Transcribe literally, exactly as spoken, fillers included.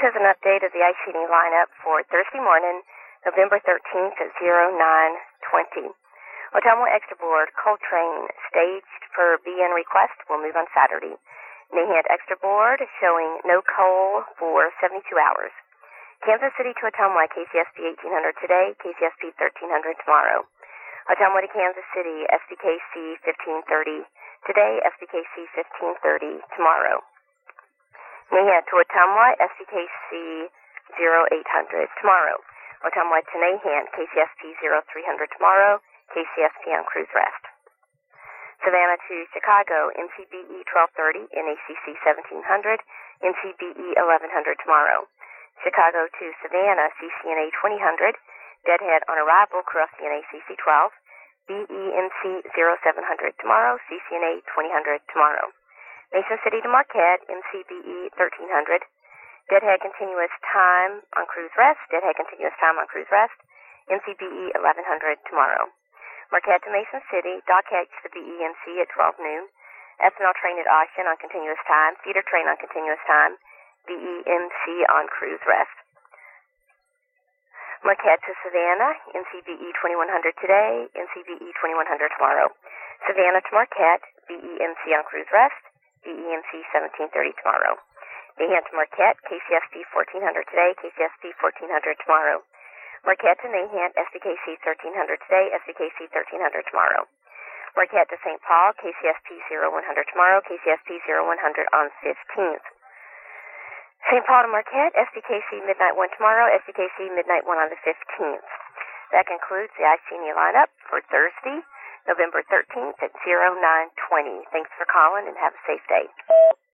is an update of the ice heating lineup for Thursday morning, November thirteenth at oh nine twenty. Ottumwa Extra Board Coltrane staged for B N request will move on Saturday. Nahant Extra Board showing no coal for seventy-two hours. Kansas City to Ottumwa K C S P eighteen hundred today, K C S P thirteen hundred tomorrow. Ottumwa to Kansas City S B K C fifteen thirty today, S B K C fifteen thirty tomorrow. Nahant to Ottumwa S B K C oh eight hundred tomorrow. Ottumwa to Nahant K C S P oh three hundred tomorrow, K C S P on cruise rest. Savannah to Chicago M C B E twelve thirty, N A C C seventeen hundred, M C B E eleven hundred tomorrow. Chicago to Savannah C C N A twenty hundred, deadhead on arrival Crufty N A C C twelve, B E M C oh seven hundred tomorrow, C C N A twenty hundred tomorrow. Mason City to Marquette M C B E thirteen hundred, deadhead continuous time on cruise rest, deadhead continuous time on cruise rest, M C B E eleven hundred tomorrow. Marquette to Mason City, dock H to the B E M C at twelve noon, ethanol train at Austin on continuous time, feeder train on continuous time, B E M C on cruise rest. Marquette to Savannah, M C B E twenty-one hundred today, M C B E twenty-one hundred tomorrow. Savannah to Marquette, B E M C on cruise rest, B E M C seventeen thirty tomorrow. Nahant to Marquette, K C S P fourteen hundred today, K C S P fourteen hundred tomorrow. Marquette to Nahant, S B K C thirteen hundred today, S B K C thirteen hundred tomorrow. Marquette to Saint Paul, K C S P oh one hundred tomorrow, K C S P oh one hundred on fifteenth. Saint Paul to Marquette, S B K C midnight one tomorrow, S B K C midnight one on the fifteenth. That concludes the I C N E lineup for Thursday, November thirteenth at oh nine twenty. Thanks for calling and have a safe day.